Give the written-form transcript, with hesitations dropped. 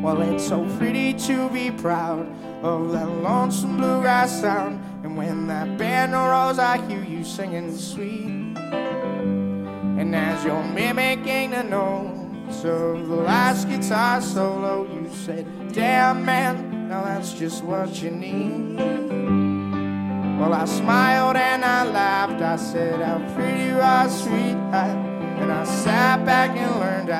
Well, it's so pretty to be proud of that lonesome bluegrass sound. And when that band rolls, I hear you singing sweet. And as you're mimicking the notes of the last guitar solo, you said, damn man, now that's just what you need. Well, I smiled and I laughed, I said, how pretty you are, sweetheart. And I sat back and learned